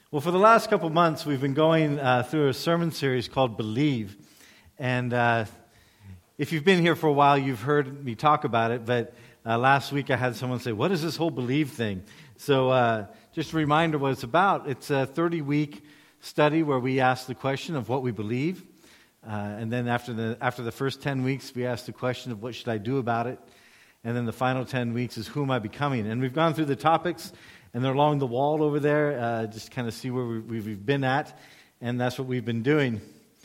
Well, for the last couple months, we've been going through a sermon series called Believe. And if you've been here for a while, you've heard me talk about it. But last week I had someone say, what is this whole Believe thing? So just a reminder what it's about. It's a 30-week study where we ask the question of what we believe. And then after the first 10 weeks, we ask the question of what should I do about it. And then the final 10 weeks is who am I becoming? And we've gone through the topics, and they're along the wall over there, just kind of see where we've been at, and that's what we've been doing.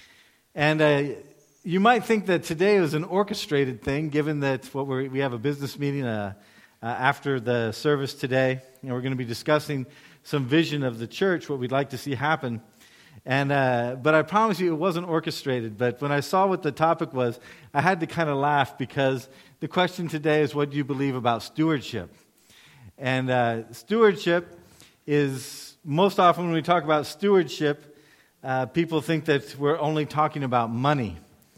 And you might think that today was an orchestrated thing, given that we have a business meeting after the service today, and we're going to be discussing some vision of the church, what we'd like to see happen. And but I promise you it wasn't orchestrated. But when I saw what the topic was, I had to kind of laugh, because the question today is, what do you believe about stewardship? And stewardship is, most often when we talk about stewardship, people think that we're only talking about money.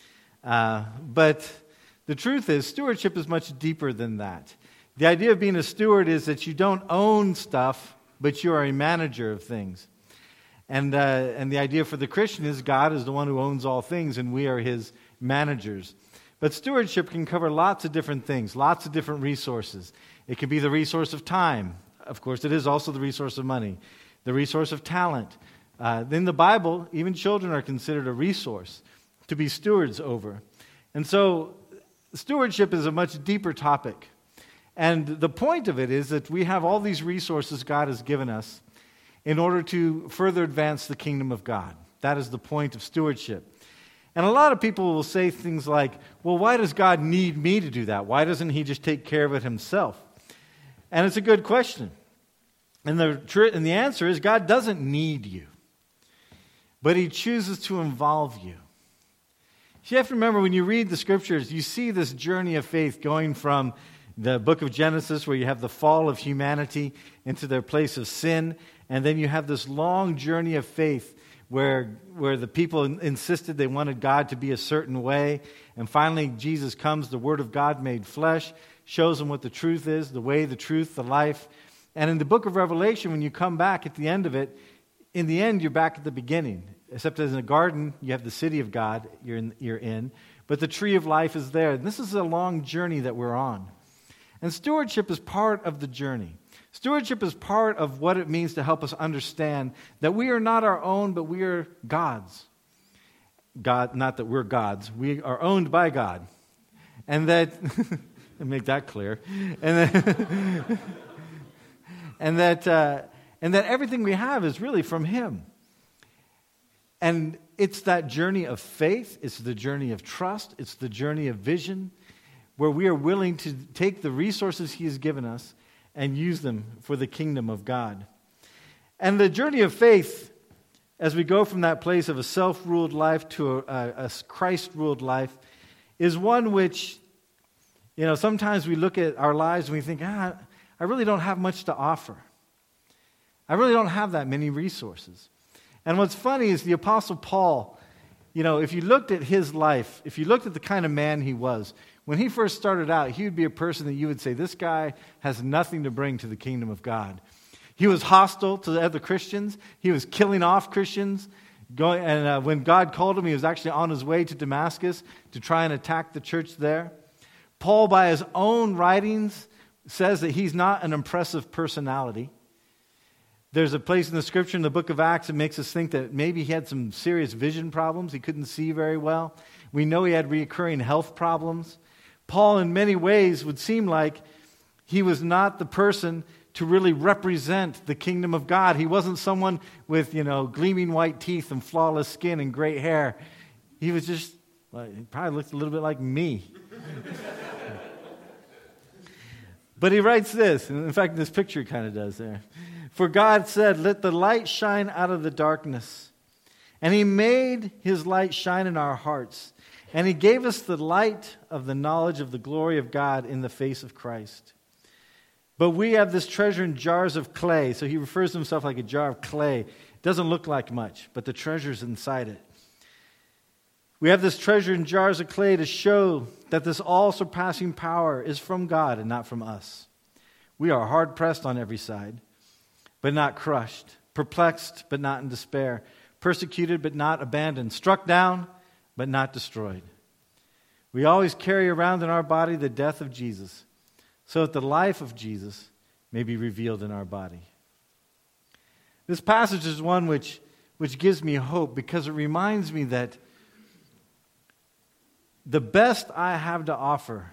But the truth is, stewardship is much deeper than that. The idea of being a steward is that you don't own stuff, but you are a manager of things. And the idea for the Christian is God is the one who owns all things, and we are His managers. But stewardship can cover lots of different things, lots of different resources. It can be the resource of time. Of course, it is also the resource of money. The resource of talent. In the Bible, even children are considered a resource to be stewards over. And so, stewardship is a much deeper topic. And the point of it is that we have all these resources God has given us in order to further advance the kingdom of God. That is the point of stewardship. And a lot of people will say things like, well, why does God need me to do that? Why doesn't He just take care of it Himself? And it's a good question. And the answer is, God doesn't need you, but He chooses to involve you. You have to remember, when you read the Scriptures, you see this journey of faith going from the book of Genesis, where you have the fall of humanity into their place of sin, and then you have this long journey of faith where the people insisted they wanted God to be a certain way, and finally Jesus comes, the Word of God made flesh, shows them what the truth is, the way, the truth, the life. And in the book of Revelation, when you come back at the end of it, in the end you're back at the beginning. Except as in a garden, you have the city of God you're in, but the tree of life is there. And this is a long journey that we're on. And stewardship is part of the journey. Stewardship is part of what it means to help us understand that we are not our own, but we are God's. God, not that we're God's. We are owned by God. And that, make that clear. And that everything we have is really from Him. And it's that journey of faith, it's the journey of trust, it's the journey of vision, where we are willing to take the resources He has given us and use them for the kingdom of God. And the journey of faith, as we go from that place of a self-ruled life to a Christ-ruled life, is one which, sometimes we look at our lives and we think, I really don't have much to offer. I really don't have that many resources. And what's funny is the Apostle Paul, if you looked at his life, if you looked at the kind of man he was, when he first started out, he would be a person that you would say, this guy has nothing to bring to the kingdom of God. He was hostile to the other Christians. He was killing off Christians. When God called him, he was actually on his way to Damascus to try and attack the church there. Paul, by his own writings, says that he's not an impressive personality. There's a place in the Scripture in the book of Acts that makes us think that maybe he had some serious vision problems. He couldn't see very well. We know he had recurring health problems. Paul, in many ways, would seem like he was not the person to really represent the kingdom of God. He wasn't someone with, gleaming white teeth and flawless skin and great hair. He was just, he probably looked a little bit like me. But he writes this, and in fact, this picture kind of does there. For God said, let the light shine out of the darkness. And He made His light shine in our hearts. And He gave us the light of the knowledge of the glory of God in the face of Christ. But we have this treasure in jars of clay. So he refers to himself like a jar of clay. It doesn't look like much, but the treasure's inside it. We have this treasure in jars of clay to show that this all-surpassing power is from God and not from us. We are hard-pressed on every side, but not crushed. perplexed but not in despair, persecuted but not abandoned, struck down but not destroyed. We always carry around in our body the death of Jesus, so that the life of Jesus may be revealed in our body. This passage is one which gives me hope, because it reminds me that the best I have to offer,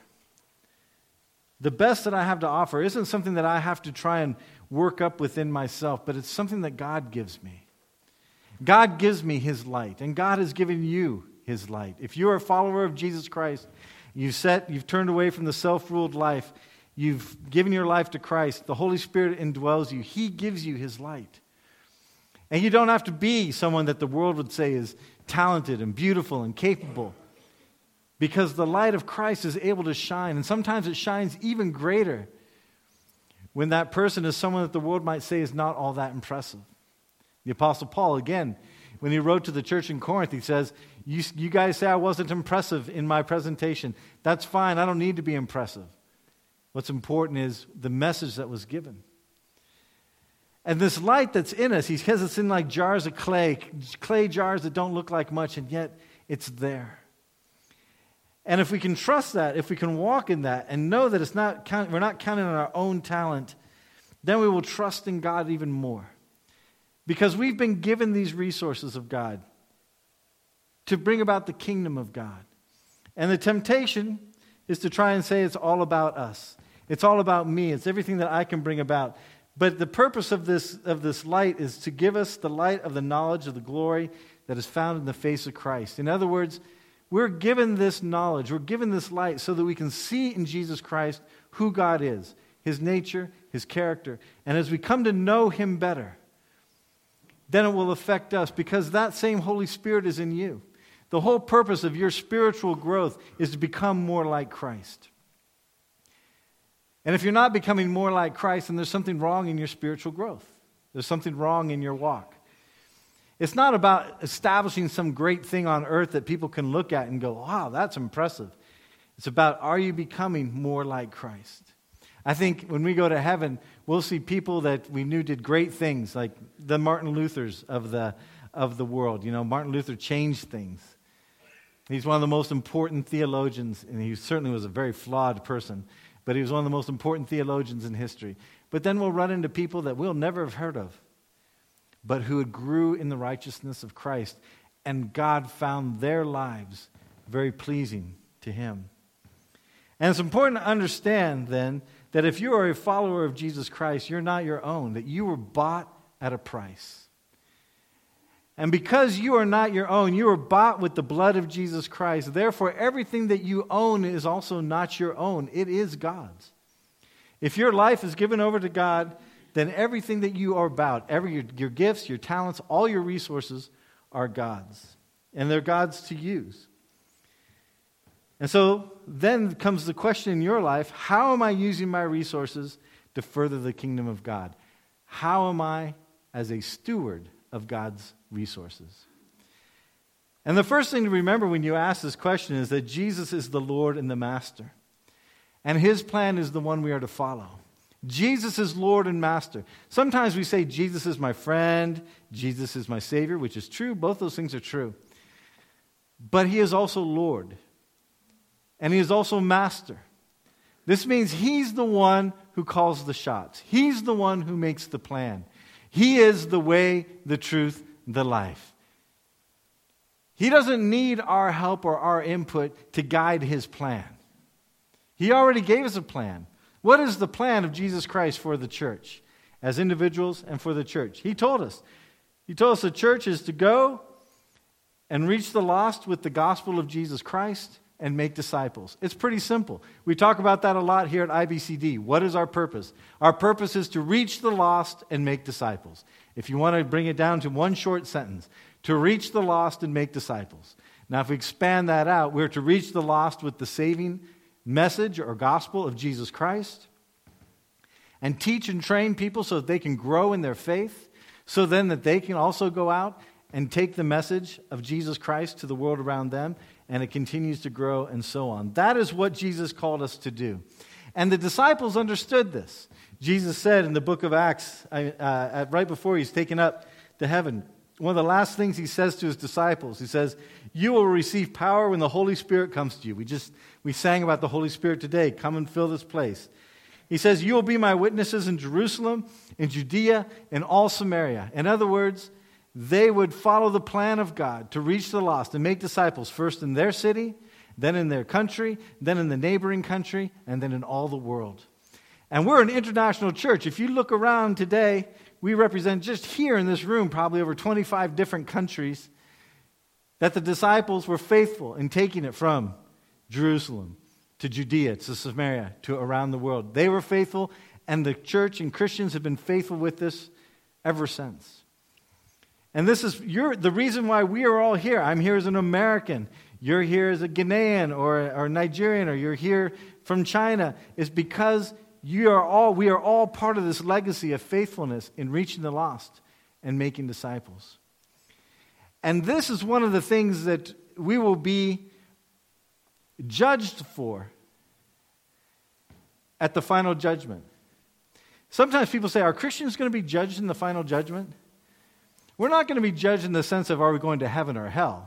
isn't something that I have to try and work up within myself, but it's something that God gives me. God gives me His light, and God has given you His light. If you are a follower of Jesus Christ, you've turned away from the self-ruled life, you've given your life to Christ, the Holy Spirit indwells you, He gives you His light. And you don't have to be someone that the world would say is talented and beautiful and capable, because the light of Christ is able to shine, and sometimes it shines even greater when that person is someone that the world might say is not all that impressive. The Apostle Paul, again, when he wrote to the church in Corinth, he says, you guys say I wasn't impressive in my presentation. That's fine. I don't need to be impressive. What's important is the message that was given. And this light that's in us, he has us in like jars of clay jars that don't look like much, and yet it's there. And if we can trust that, if we can walk in that, and know that we're not counting on our own talent, then we will trust in God even more. Because we've been given these resources of God to bring about the kingdom of God. And the temptation is to try and say it's all about us. It's all about me. It's everything that I can bring about. But the purpose of this light is to give us the light of the knowledge of the glory that is found in the face of Christ. In other words, we're given this knowledge, we're given this light so that we can see in Jesus Christ who God is, His nature, His character. And as we come to know Him better, then it will affect us, because that same Holy Spirit is in you. The whole purpose of your spiritual growth is to become more like Christ. And if you're not becoming more like Christ, then there's something wrong in your spiritual growth. There's something wrong in your walk. It's not about establishing some great thing on earth that people can look at and go, wow, that's impressive. It's about, are you becoming more like Christ? I think when we go to heaven, we'll see people that we knew did great things, like the Martin Luthers of the world. You know, Martin Luther changed things. He's one of the most important theologians, and he certainly was a very flawed person, but he was one of the most important theologians in history. But then we'll run into people that we'll never have heard of, but who grew in the righteousness of Christ, and God found their lives very pleasing to Him. And it's important to understand, then, that if you are a follower of Jesus Christ, you're not your own, that you were bought at a price. And because you are not your own, you were bought with the blood of Jesus Christ. Therefore, everything that you own is also not your own. It is God's. If your life is given over to God, then everything that you are about, your gifts, your talents, all your resources are God's. And they're God's to use. And so then comes the question in your life, how am I using my resources to further the kingdom of God? How am I as a steward of God's resources? And the first thing to remember when you ask this question is that Jesus is the Lord and the Master. And His plan is the one we are to follow. Jesus is Lord and Master. Sometimes we say Jesus is my friend, Jesus is my Savior, which is true. Both those things are true. But He is also Lord. And He is also Master. This means He's the one who calls the shots. He's the one who makes the plan. He is the way, the truth, the life. He doesn't need our help or our input to guide His plan. He already gave us a plan. What is the plan of Jesus Christ for the church, as individuals and for the church? He told us. He told us the church is to go and reach the lost with the gospel of Jesus Christ and make disciples. It's pretty simple. We talk about that a lot here at IBCD. What is our purpose? Our purpose is to reach the lost and make disciples. If you want to bring it down to one short sentence, to reach the lost and make disciples. Now, if we expand that out, we're to reach the lost with the saving message or gospel of Jesus Christ, and teach and train people so that they can grow in their faith, so then that they can also go out and take the message of Jesus Christ to the world around them, and it continues to grow and so on. That is what Jesus called us to do. And the disciples understood this. Jesus said in the book of Acts, right before he's taken up to heaven, one of the last things he says to his disciples, he says, "You will receive power when the Holy Spirit comes to you." We sang about the Holy Spirit today. Come and fill this place. He says, "You will be my witnesses in Jerusalem, in Judea, and all Samaria." In other words, they would follow the plan of God to reach the lost and make disciples, first in their city, then in their country, then in the neighboring country, and then in all the world. And we're an international church. If you look around today, we represent just here in this room probably over 25 different countries, that the disciples were faithful in taking it from Jerusalem to Judea, to Samaria, to around the world. They were faithful, and the church and Christians have been faithful with this ever since. And this is the reason why we are all here. I'm here as an American. You're here as a Ghanaian or Nigerian, or you're here from China. Is because we are all part of this legacy of faithfulness in reaching the lost and making disciples. And this is one of the things that we will be judged for at the final judgment. Sometimes people say, are Christians going to be judged in the final judgment? We're not going to be judged in the sense of are we going to heaven or hell.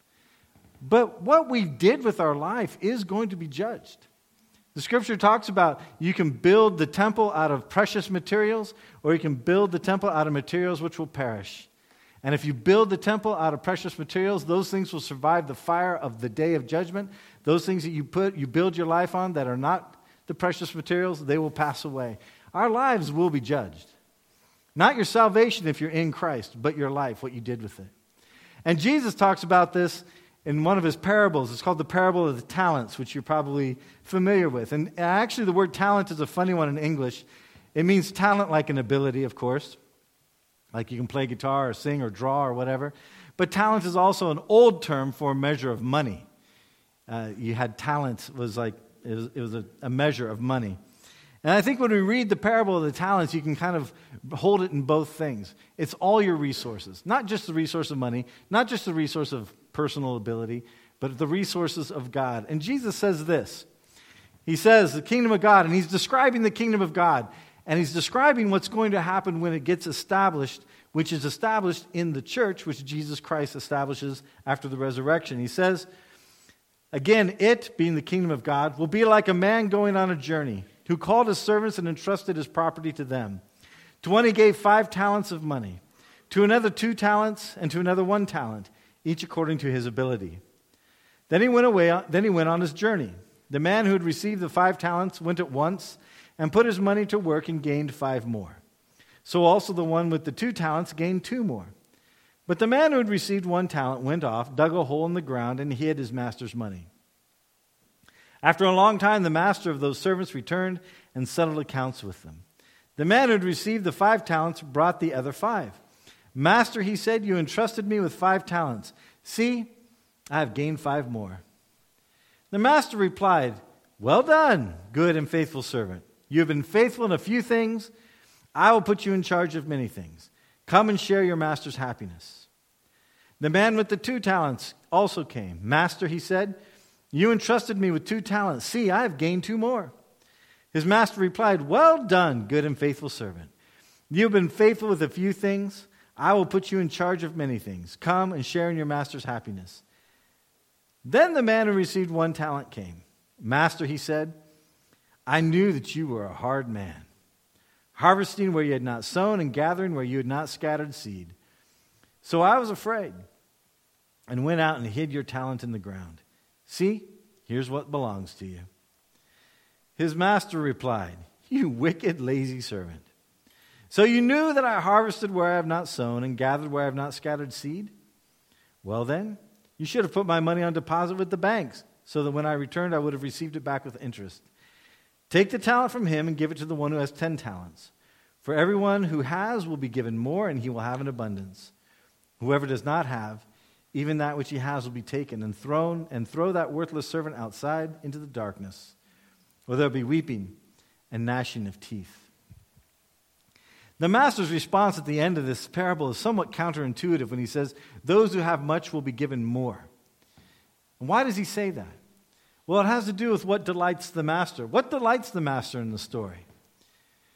But what we did with our life is going to be judged. The scripture talks about you can build the temple out of precious materials, or you can build the temple out of materials which will perish. And if you build the temple out of precious materials, those things will survive the fire of the day of judgment. Those things that you build your life on that are not the precious materials, they will pass away. Our lives will be judged. Not your salvation if you're in Christ, but your life, what you did with it. And Jesus talks about this in one of his parables. It's called the parable of the talents, which you're probably familiar with. And actually the word talent is a funny one in English. It means talent like an ability, of course. Like you can play guitar or sing or draw or whatever. But talent is also an old term for a measure of money. You had talent, it was a measure of money. And I think when we read the parable of the talents, you can kind of hold it in both things. It's all your resources, not just the resource of money, not just the resource of personal ability, but the resources of God. And Jesus says this. He says the kingdom of God, and he's describing the kingdom of God. And he's describing what's going to happen when it gets established, which is established in the church, which Jesus Christ establishes after the resurrection. He says, again, it, being the kingdom of God, will be like a man going on a journey, who called his servants and entrusted his property to them. To one he gave 5 talents of money, to another 2 talents, and to another 1 talent, each according to his ability. Then he went on his journey. The man who had received the 5 talents went at once and put his money to work and gained 5 more. So also the one with the 2 talents gained 2 more. But the man who had received 1 talent went off, dug a hole in the ground, and hid his master's money. After a long time, the master of those servants returned and settled accounts with them. The man who had received the 5 talents brought the other 5. "Master," he said, "you entrusted me with 5 talents. See, I have gained 5 more." The master replied, "Well done, good and faithful servant. You have been faithful in a few things. I will put you in charge of many things. Come and share your master's happiness." The man with the 2 talents also came. "Master," he said, "you entrusted me with 2 talents. See, I have gained 2 more." His master replied, "Well done, good and faithful servant. You have been faithful with a few things. I will put you in charge of many things. Come and share in your master's happiness." Then the man who received 1 talent came. "Master," he said, "I knew that you were a hard man, harvesting where you had not sown and gathering where you had not scattered seed. So I was afraid and went out and hid your talent in the ground. See, here's what belongs to you." His master replied, "You wicked, lazy servant. So you knew that I harvested where I have not sown and gathered where I have not scattered seed? Well then, you should have put my money on deposit with the banks, so that when I returned I would have received it back with interest. Take the talent from him and give it to the one who has 10 talents. For everyone who has will be given more, and he will have an abundance. Whoever does not have, even that which he has will be taken and throw that worthless servant outside into the darkness, where there will be weeping and gnashing of teeth." The master's response at the end of this parable is somewhat counterintuitive when he says, "Those who have much will be given more." And why does he say that? Well, it has to do with what delights the master. What delights the master in the story?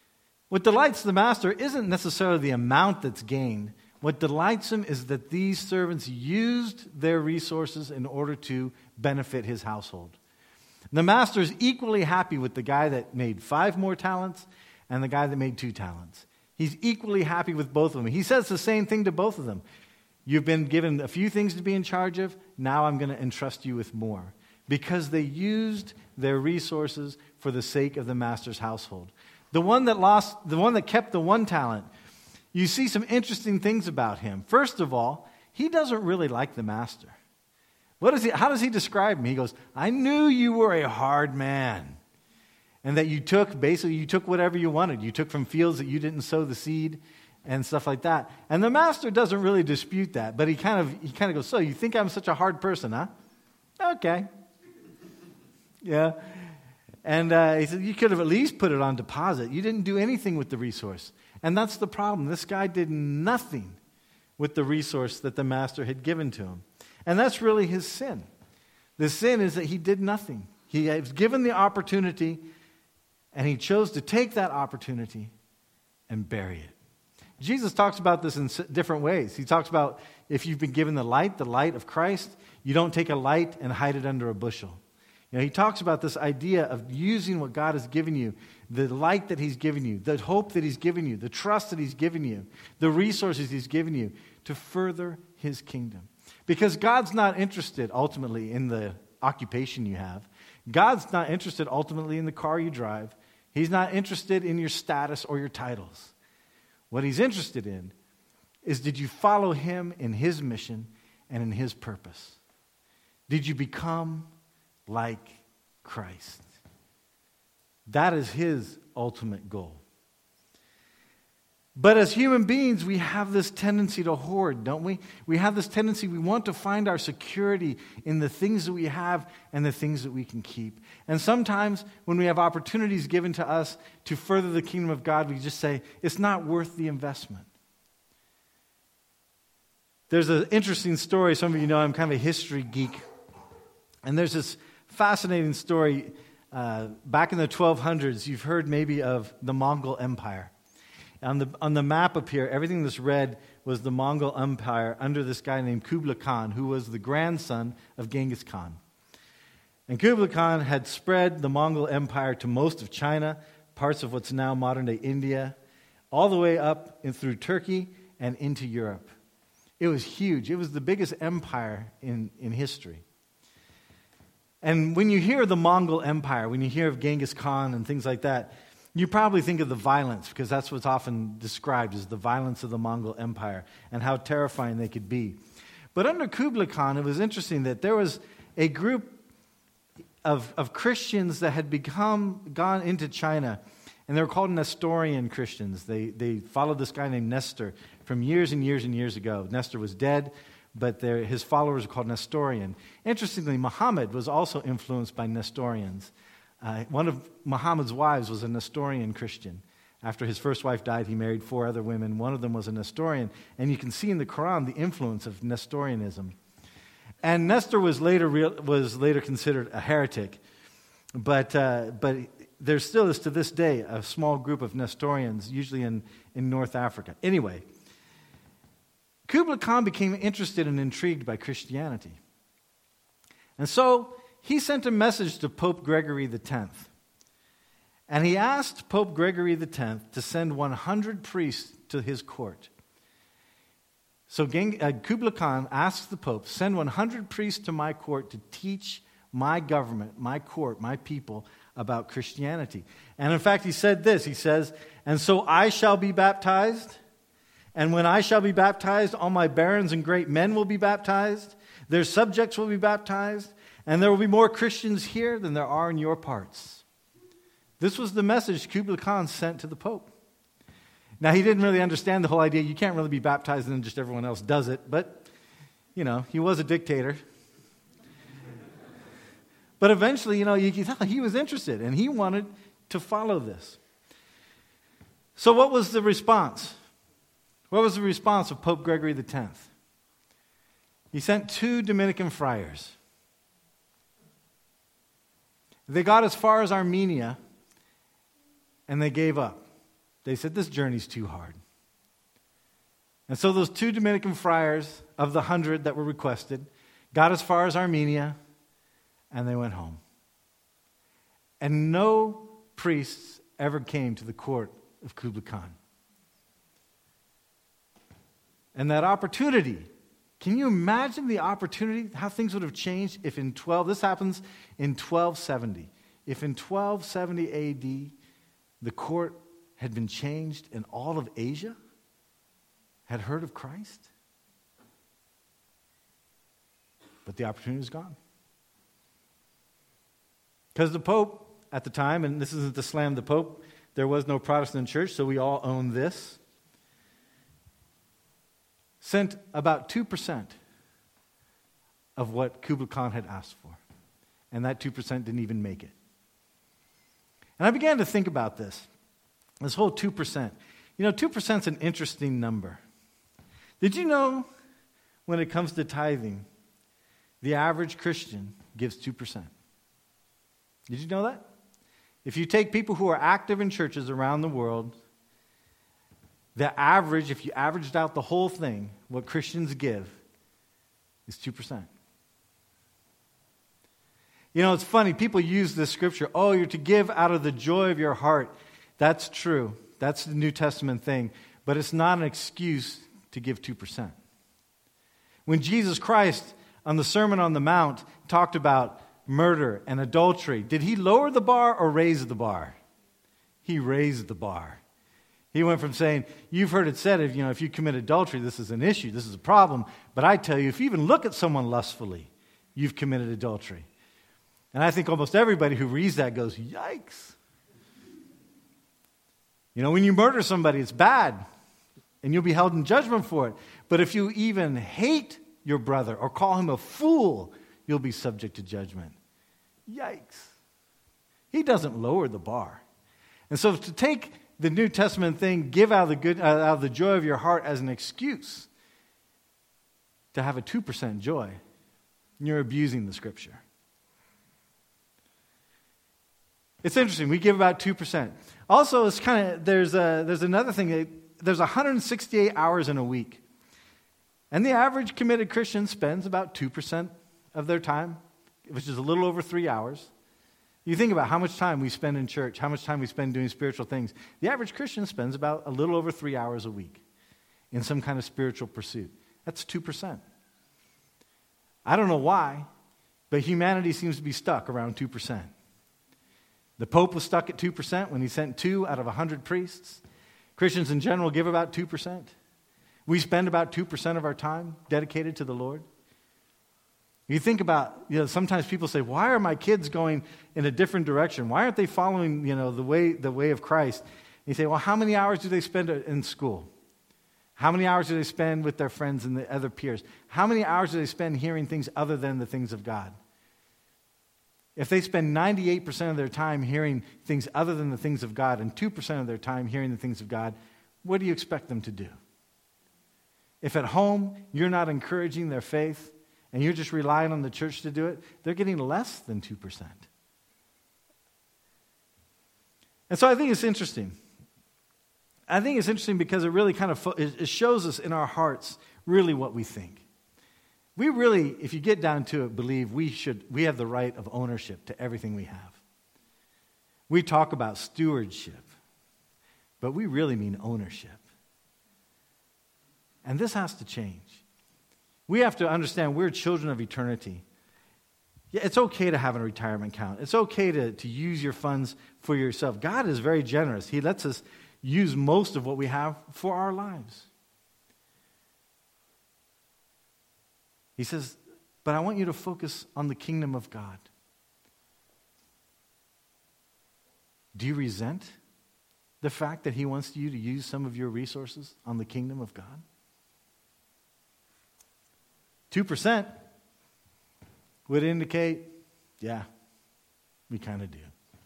What delights the master isn't necessarily the amount that's gained. What delights him is that these servants used their resources in order to benefit his household. The master is equally happy with the guy that made 5 more talents and the guy that made 2 talents. He's equally happy with both of them. He says the same thing to both of them. You've been given a few things to be in charge of. Now I'm going to entrust you with more. Because they used their resources for the sake of the master's household. The one that kept the 1 talent, you see some interesting things about him. First of all, he doesn't really like the master. How does he describe him? He goes, I knew you were a hard man. And that you took whatever you wanted. You took from fields that you didn't sow the seed and stuff like that. And the master doesn't really dispute that, but he kind of goes, so you think I'm such a hard person, huh? Okay. Yeah. And he said, you could have at least put it on deposit. You didn't do anything with the resource. And that's the problem. This guy did nothing with the resource that the master had given to him. And that's really his sin. The sin is that he did nothing. He was given the opportunity, and he chose to take that opportunity and bury it. Jesus talks about this in different ways. He talks about if you've been given the light of Christ, you don't take a light and hide it under a bushel. He talks about this idea of using what God has given you, the light that he's given you, the hope that he's given you, the trust that he's given you, the resources he's given you to further his kingdom. Because God's not interested ultimately in the occupation you have. God's not interested ultimately in the car you drive. He's not interested in your status or your titles. What he's interested in is, did you follow him in his mission and in his purpose? Did you become like Christ? That is his ultimate goal. But as human beings, we have this tendency to hoard, don't we? We have this tendency, we want to find our security in the things that we have and the things that we can keep. And sometimes when we have opportunities given to us to further the kingdom of God, we just say, it's not worth the investment. There's an interesting story. Some of you know I'm kind of a history geek. And there's this fascinating story. Back in the 1200s, you've heard maybe of the Mongol Empire. On the map up here, everything that's red was the Mongol Empire under this guy named Kublai Khan, who was the grandson of Genghis Khan. And Kublai Khan had spread the Mongol Empire to most of China, parts of what's now modern-day India, all the way up and through Turkey and into Europe. It was huge. It was the biggest empire in history. And when you hear of the Mongol Empire, when you hear of Genghis Khan and things like that, you probably think of the violence, because that's what's often described as the violence of the Mongol Empire and how terrifying they could be. But under Kublai Khan, it was interesting that there was a group of Christians that had gone into China, and they were called Nestorian Christians. They followed this guy named Nestor from years and years and years ago. Nestor was dead, but his followers were called Nestorian. Interestingly, Muhammad was also influenced by Nestorians. One of Muhammad's wives was a Nestorian Christian. After his first wife died, he married 4 other women. One of them was a Nestorian. And you can see in the Quran the influence of Nestorianism. And Nestor was later considered a heretic. But there still is to this day a small group of Nestorians, usually in North Africa. Anyway, Kublai Khan became interested and intrigued by Christianity. And so he sent a message to Pope Gregory X. And he asked Pope Gregory X to send 100 priests to his court. So Kublai Khan asked the Pope, send 100 priests to my court to teach my government, my court, my people about Christianity. And in fact, he said this. He says, and so I shall be baptized. And when I shall be baptized, all my barons and great men will be baptized. Their subjects will be baptized. And there will be more Christians here than there are in your parts. This was the message Kublai Khan sent to the Pope. Now, he didn't really understand the whole idea. You can't really be baptized and then just everyone else does it. But, he was a dictator. But eventually, you can tell he was interested and he wanted to follow this. So what was the response? What was the response of Pope Gregory X? He sent 2 Dominican friars. They got as far as Armenia, and they gave up. they said, this journey's too hard. And so those 2 Dominican friars of the 100 that were requested got as far as Armenia, and they went home. And no priests ever came to the court of Kublai Khan. And that opportunity, can you imagine the opportunity, how things would have changed if this happens in 1270. If in 1270 AD, the court had been changed and all of Asia had heard of Christ. But the opportunity is gone. Because the Pope at the time, and this isn't to slam the Pope, there was no Protestant church, so we all own this, sent about 2% of what Kublai Khan had asked for. And that 2% didn't even make it. And I began to think about this whole 2%. 2% is an interesting number. Did you know when it comes to tithing, the average Christian gives 2%? Did you know that? If you take people who are active in churches around the world, the average, if you averaged out the whole thing, what Christians give is 2%. It's funny. People use this scripture, you're to give out of the joy of your heart. That's true. That's the New Testament thing. But it's not an excuse to give 2%. When Jesus Christ, on the Sermon on the Mount, talked about murder and adultery, did he lower the bar or raise the bar? He raised the bar. He went from saying, you've heard it said, if you commit adultery, this is an issue, this is a problem. But I tell you, if you even look at someone lustfully, you've committed adultery. And I think almost everybody who reads that goes, yikes. When you murder somebody, it's bad, and you'll be held in judgment for it. But if you even hate your brother or call him a fool, you'll be subject to judgment. Yikes. He doesn't lower the bar. And so to take the New Testament thing, give out of the joy of your heart as an excuse to have a 2% joy, you're abusing the Scripture. It's interesting. We give about 2%. Also, it's there's another thing. There's 168 hours in a week. And the average committed Christian spends about 2% of their time, which is a little over 3 hours. You think about how much time we spend in church, how much time we spend doing spiritual things. The average Christian spends about a little over 3 hours a week in some kind of spiritual pursuit. That's 2%. I don't know why, but humanity seems to be stuck around 2%. The Pope was stuck at 2% when he sent 2 out of 100 priests. Christians in general give about 2%. We spend about 2% of our time dedicated to the Lord. You think about, sometimes people say, why are my kids going in a different direction? Why aren't they following, the way of Christ? And you say, well, how many hours do they spend in school? How many hours do they spend with their friends and the other peers? How many hours do they spend hearing things other than the things of God? If they spend 98% of their time hearing things other than the things of God and 2% of their time hearing the things of God, what do you expect them to do? If at home you're not encouraging their faith and you're just relying on the church to do it, they're getting less than 2%. And so I think it's interesting. I think it's interesting because it really it shows us in our hearts really what we think. We really, if you get down to it, believe we have the right of ownership to everything we have. We talk about stewardship, but we really mean ownership. And this has to change. We have to understand we're children of eternity. Yeah, it's okay to have a retirement account. It's okay to use your funds for yourself. God is very generous. He lets us use most of what we have for our lives. He says, but I want you to focus on the kingdom of God. Do you resent the fact that he wants you to use some of your resources on the kingdom of God? 2% would indicate, yeah, we kind of do.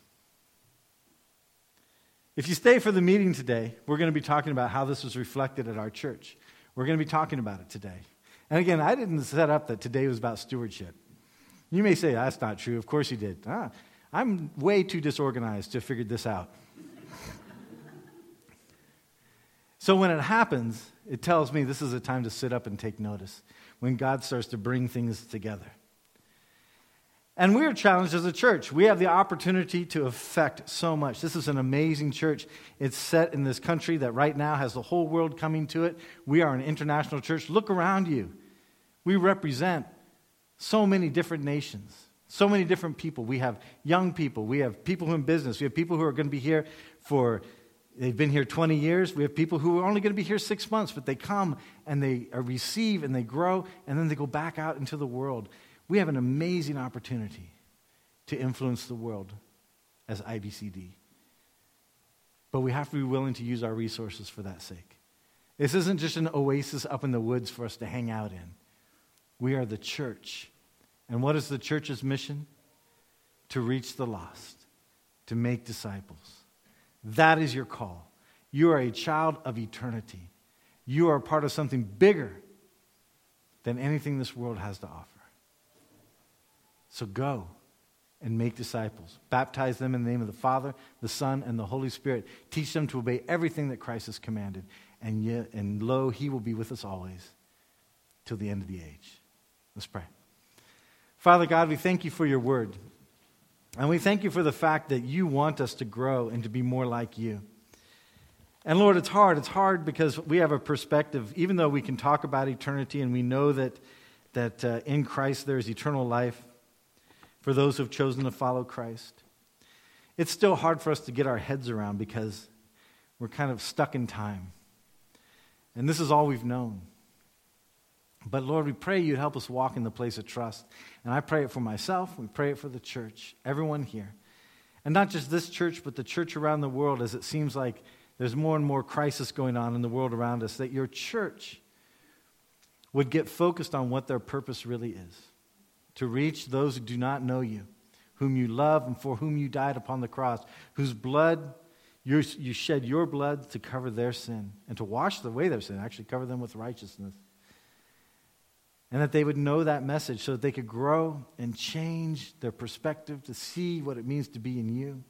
If you stay for the meeting today, we're going to be talking about how this was reflected at our church. We're going to be talking about it today. And again, I didn't set up that today was about stewardship. You may say, that's not true. Of course you did. I'm way too disorganized to have figured this out. So when it happens, it tells me this is a time to sit up and take notice, when God starts to bring things together. And we are challenged as a church. We have the opportunity to affect so much. This is an amazing church. It's set in this country that right now has the whole world coming to it. We are an international church. Look around you. We represent so many different nations, so many different people. We have young people. We have people who are in business. We have people who are going to be here they've been here 20 years. We have people who are only going to be here 6 months, but they come and they receive and they grow, and then they go back out into the world. We have an amazing opportunity to influence the world as IBCD. But we have to be willing to use our resources for that sake. This isn't just an oasis up in the woods for us to hang out in. We are the church. And what is the church's mission? To reach the lost, to make disciples. That is your call. You are a child of eternity. You are a part of something bigger than anything this world has to offer. So go and make disciples. Baptize them in the name of the Father, the Son, and the Holy Spirit. Teach them to obey everything that Christ has commanded. And lo, he will be with us always till the end of the age. Let's pray. Father God, we thank you for your word. And we thank you for the fact that you want us to grow and to be more like you. And Lord, it's hard. It's hard because we have a perspective, even though we can talk about eternity and we know that in Christ there is eternal life for those who have chosen to follow Christ. It's still hard for us to get our heads around because we're kind of stuck in time. And this is all we've known. But Lord, we pray you'd help us walk in the place of trust. And I pray it for myself. We pray it for the church, everyone here. And not just this church, but the church around the world, as it seems like there's more and more crisis going on in the world around us, that your church would get focused on what their purpose really is. To reach those who do not know you, whom you love and for whom you died upon the cross, whose blood, you shed your blood to cover their sin and to wash away their sin, actually cover them with righteousness. And that they would know that message so that they could grow and change their perspective to see what it means to be in you.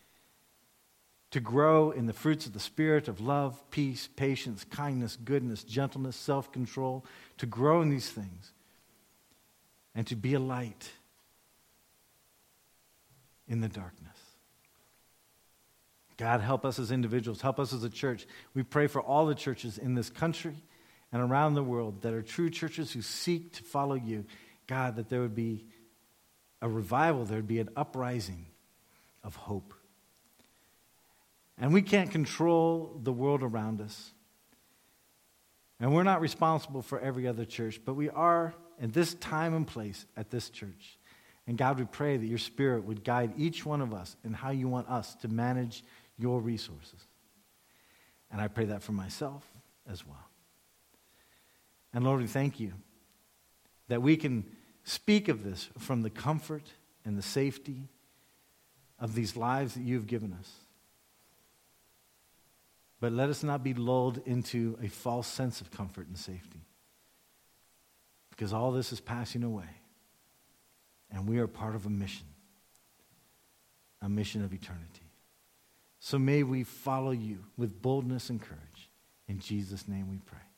To grow in the fruits of the Spirit of love, peace, patience, kindness, goodness, gentleness, self-control. To grow in these things. And to be a light in the darkness. God, help us as individuals. Help us as a church. We pray for all the churches in this country and around the world that are true churches who seek to follow you. God, that there would be a revival, there would be an uprising of hope. And we can't control the world around us. And we're not responsible for every other church, but we are in this time and place at this church. And God, we pray that your Spirit would guide each one of us in how you want us to manage your resources. And I pray that for myself as well. And Lord, we thank you that we can speak of this from the comfort and the safety of these lives that you've given us. But let us not be lulled into a false sense of comfort and safety. Because all this is passing away. And we are part of a mission of eternity. So may we follow you with boldness and courage. In Jesus' name we pray.